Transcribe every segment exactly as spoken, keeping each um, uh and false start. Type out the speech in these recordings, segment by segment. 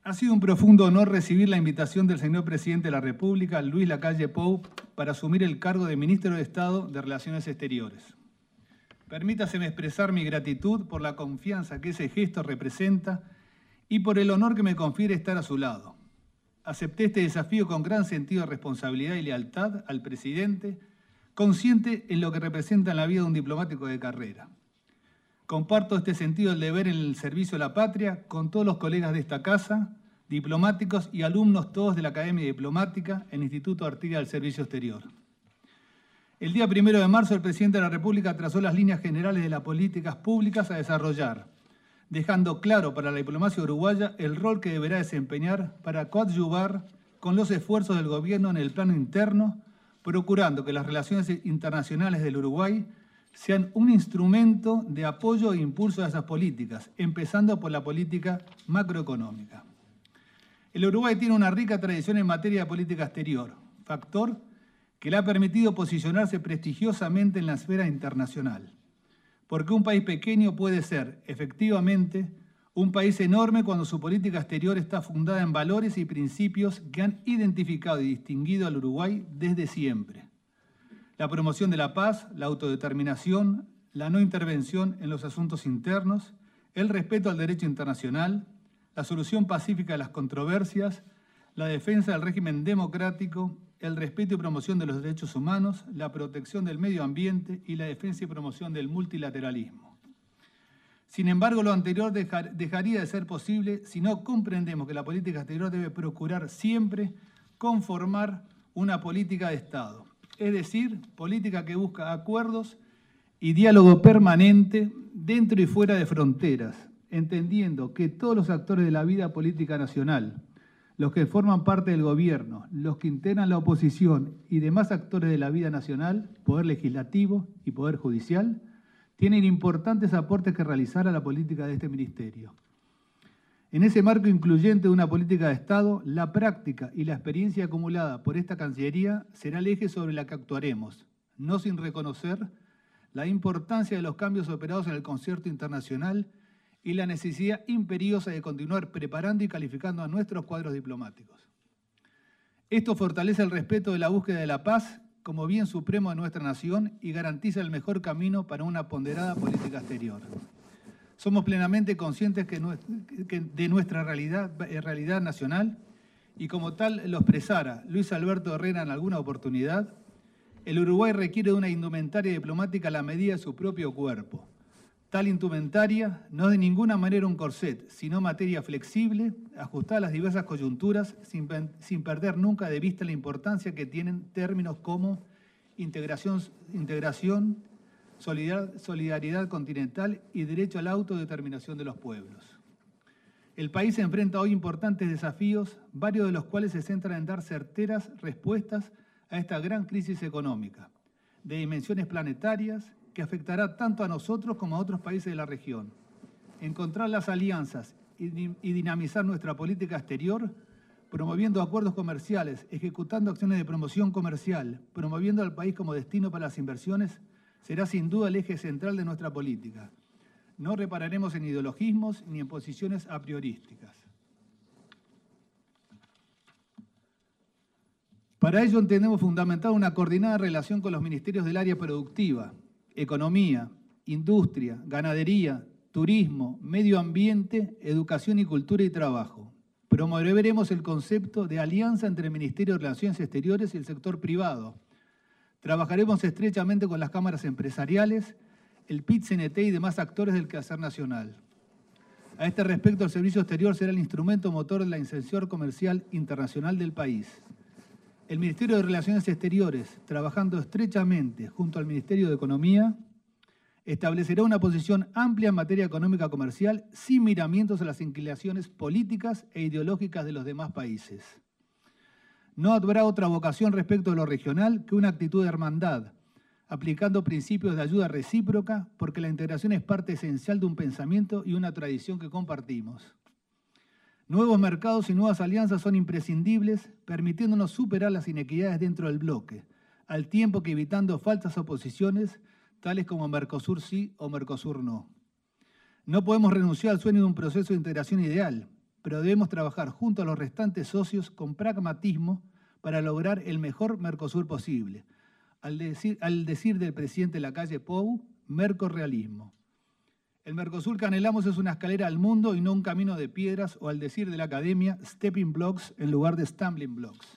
Ha sido un profundo honor recibir la invitación del señor Presidente de la República, Luis Lacalle Pou, para asumir el cargo de Ministro de Estado de Relaciones Exteriores. Permítaseme expresar mi gratitud por la confianza que ese gesto representa y por el honor que me confiere estar a su lado. Acepté este desafío con gran sentido de responsabilidad y lealtad al Presidente, consciente en lo que representa en la vida de un diplomático de carrera. Comparto este sentido del deber en el servicio a la patria con todos los colegas de esta casa, diplomáticos y alumnos todos de la Academia Diplomática, el Instituto Artigas del Servicio Exterior. El día primero de marzo, el Presidente de la República trazó las líneas generales de las políticas públicas a desarrollar, dejando claro para la diplomacia uruguaya el rol que deberá desempeñar para coadyuvar con los esfuerzos del gobierno en el plano interno, procurando que las relaciones internacionales del Uruguay sean un instrumento de apoyo e impulso a esas políticas, empezando por la política macroeconómica. El Uruguay tiene una rica tradición en materia de política exterior, factor que le ha permitido posicionarse prestigiosamente en la esfera internacional. Porque un país pequeño puede ser, efectivamente, un país enorme cuando su política exterior está fundada en valores y principios que han identificado y distinguido al Uruguay desde siempre. La promoción de la paz, la autodeterminación, la no intervención en los asuntos internos, el respeto al derecho internacional, la solución pacífica de las controversias, la defensa del régimen democrático, el respeto y promoción de los derechos humanos, la protección del medio ambiente y la defensa y promoción del multilateralismo. Sin embargo, lo anterior dejar, dejaría de ser posible si no comprendemos que la política exterior debe procurar siempre conformar una política de Estado. Es decir, política que busca acuerdos y diálogo permanente dentro y fuera de fronteras, entendiendo que todos los actores de la vida política nacional, los que forman parte del gobierno, los que integran la oposición y demás actores de la vida nacional, poder legislativo y poder judicial, tienen importantes aportes que realizar a la política de este ministerio. En ese marco incluyente de una política de Estado, la práctica y la experiencia acumulada por esta Cancillería será el eje sobre la que actuaremos, no sin reconocer la importancia de los cambios operados en el concierto internacional y la necesidad imperiosa de continuar preparando y calificando a nuestros cuadros diplomáticos. Esto fortalece el respeto de la búsqueda de la paz como bien supremo de nuestra nación y garantiza el mejor camino para una ponderada política exterior. Somos plenamente conscientes que de nuestra realidad, realidad nacional y como tal lo expresara Luis Alberto Herrera en alguna oportunidad, el Uruguay requiere de una indumentaria diplomática a la medida de su propio cuerpo. Tal indumentaria no es de ninguna manera un corset, sino materia flexible, ajustada a las diversas coyunturas, sin, sin perder nunca de vista la importancia que tienen términos como integración, integración solidaridad continental y derecho a la autodeterminación de los pueblos. El país enfrenta hoy importantes desafíos, varios de los cuales se centran en dar certeras respuestas a esta gran crisis económica, de dimensiones planetarias, que afectará tanto a nosotros como a otros países de la región. Encontrar las alianzas y dinamizar nuestra política exterior, promoviendo acuerdos comerciales, ejecutando acciones de promoción comercial, promoviendo al país como destino para las inversiones, será sin duda el eje central de nuestra política. No repararemos en ideologismos ni en posiciones a priorísticas. Para ello entendemos fundamental una coordinada relación con los ministerios del área productiva, economía, industria, ganadería, turismo, medio ambiente, educación y cultura y trabajo. Promoveremos el concepto de alianza entre el Ministerio de Relaciones Exteriores y el sector privado. Trabajaremos estrechamente con las cámaras empresariales, el P I T C N T y demás actores del quehacer nacional. A este respecto, el Servicio Exterior será el instrumento motor de la inserción comercial internacional del país. El Ministerio de Relaciones Exteriores, trabajando estrechamente junto al Ministerio de Economía, establecerá una posición amplia en materia económica comercial sin miramientos a las inclinaciones políticas e ideológicas de los demás países. No habrá otra vocación respecto de lo regional que una actitud de hermandad, aplicando principios de ayuda recíproca, porque la integración es parte esencial de un pensamiento y una tradición que compartimos. Nuevos mercados y nuevas alianzas son imprescindibles, permitiéndonos superar las inequidades dentro del bloque, al tiempo que evitando falsas oposiciones, tales como Mercosur sí o Mercosur no. No podemos renunciar al sueño de un proceso de integración ideal, pero debemos trabajar junto a los restantes socios con pragmatismo para lograr el mejor Mercosur posible. Al decir, al decir del presidente Lacalle Pou, mercorrealismo. El Mercosur que anhelamos es una escalera al mundo y no un camino de piedras, o al decir de la academia, stepping blocks en lugar de stumbling blocks.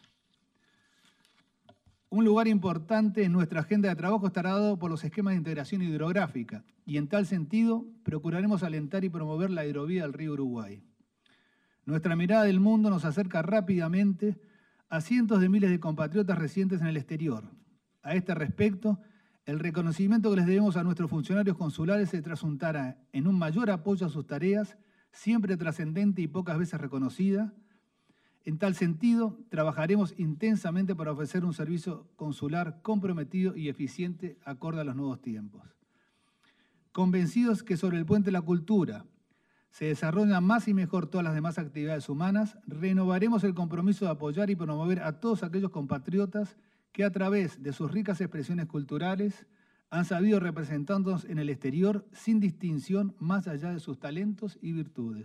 Un lugar importante en nuestra agenda de trabajo estará dado por los esquemas de integración hidrográfica, y en tal sentido procuraremos alentar y promover la hidrovía del río Uruguay. Nuestra mirada del mundo nos acerca rápidamente a cientos de miles de compatriotas residentes en el exterior. A este respecto, el reconocimiento que les debemos a nuestros funcionarios consulares se trasuntará en un mayor apoyo a sus tareas, siempre trascendente y pocas veces reconocida. En tal sentido, trabajaremos intensamente para ofrecer un servicio consular comprometido y eficiente acorde a los nuevos tiempos. Convencidos que sobre el puente de la cultura se desarrollan más y mejor todas las demás actividades humanas, renovaremos el compromiso de apoyar y promover a todos aquellos compatriotas que a través de sus ricas expresiones culturales han sabido representarnos en el exterior sin distinción más allá de sus talentos y virtudes.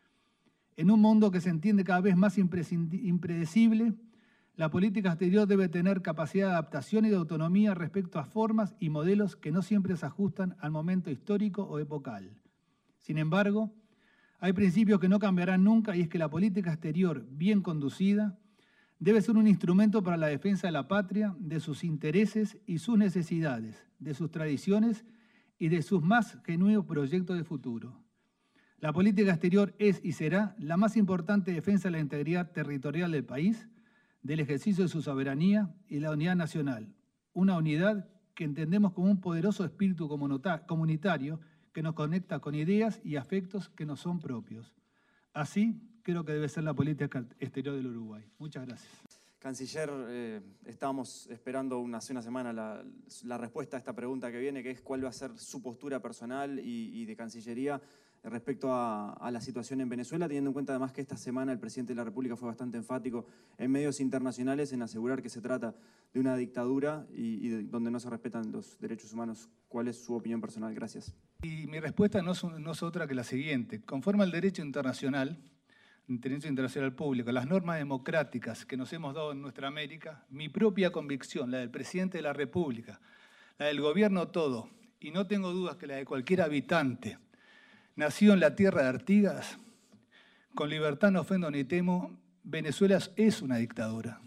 En un mundo que se entiende cada vez más impredecible, la política exterior debe tener capacidad de adaptación y de autonomía respecto a formas y modelos que no siempre se ajustan al momento histórico o epocal. Sin embargo, hay principios que no cambiarán nunca, y es que la política exterior bien conducida debe ser un instrumento para la defensa de la patria, de sus intereses y sus necesidades, de sus tradiciones y de sus más genuinos proyectos de futuro. La política exterior es y será la más importante defensa de la integridad territorial del país, del ejercicio de su soberanía y la unidad nacional. Una unidad que entendemos como un poderoso espíritu comunitario que nos conecta con ideas y afectos que nos son propios. Así creo que debe ser la política exterior del Uruguay. Muchas gracias. Canciller, eh, estábamos esperando una, hace una semana la, la respuesta a esta pregunta que viene, que es cuál va a ser su postura personal y, y de Cancillería respecto a, a la situación en Venezuela, teniendo en cuenta además que esta semana el presidente de la República fue bastante enfático en medios internacionales en asegurar que se trata de una dictadura y, y de, donde no se respetan los derechos humanos. ¿Cuál es su opinión personal? Gracias. Y mi respuesta no es, no es otra que la siguiente. Conforme al derecho internacional, derecho internacional público, las normas democráticas que nos hemos dado en nuestra América, mi propia convicción, la del presidente de la República, la del gobierno todo, y no tengo dudas que la de cualquier habitante, nacido en la tierra de Artigas, con libertad no ofendo ni temo, Venezuela es una dictadura.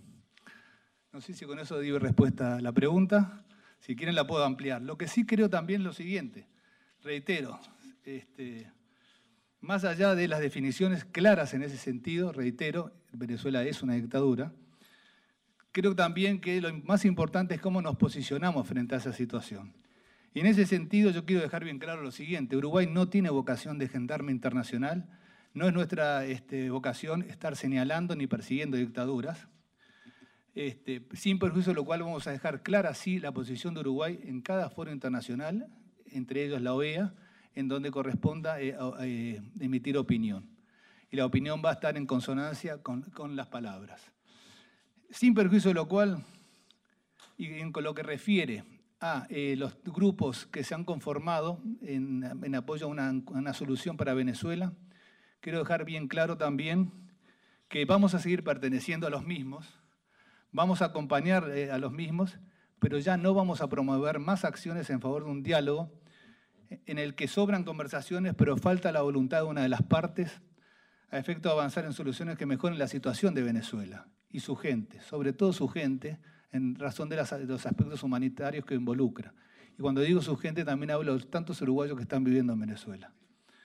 No sé si con eso di respuesta a la pregunta, si quieren la puedo ampliar. Lo que sí creo también es lo siguiente, reitero, este, más allá de las definiciones claras en ese sentido, reitero, Venezuela es una dictadura, creo también que lo más importante es cómo nos posicionamos frente a esa situación. Y en ese sentido yo quiero dejar bien claro lo siguiente, Uruguay no tiene vocación de gendarme internacional, no es nuestra este, vocación estar señalando ni persiguiendo dictaduras, este, sin perjuicio de lo cual vamos a dejar clara sí la posición de Uruguay en cada foro internacional, entre ellos la O E A, en donde corresponda eh, eh, emitir opinión. Y la opinión va a estar en consonancia con, con las palabras. Sin perjuicio de lo cual, y en lo que refiere a eh, los grupos que se han conformado en, en apoyo a una, una solución para Venezuela, quiero dejar bien claro también que vamos a seguir perteneciendo a los mismos, vamos a acompañar eh, a los mismos, pero ya no vamos a promover más acciones en favor de un diálogo en el que sobran conversaciones, pero falta la voluntad de una de las partes a efecto de avanzar en soluciones que mejoren la situación de Venezuela y su gente, sobre todo su gente, en razón de, las, de los aspectos humanitarios que involucra. Y cuando digo su gente, también hablo de tantos uruguayos que están viviendo en Venezuela.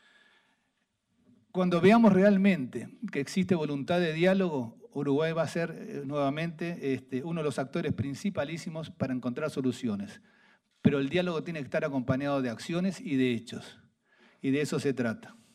Cuando veamos realmente que existe voluntad de diálogo, Uruguay va a ser eh, nuevamente este, uno de los actores principalísimos para encontrar soluciones. Pero el diálogo tiene que estar acompañado de acciones y de hechos. Y de eso se trata.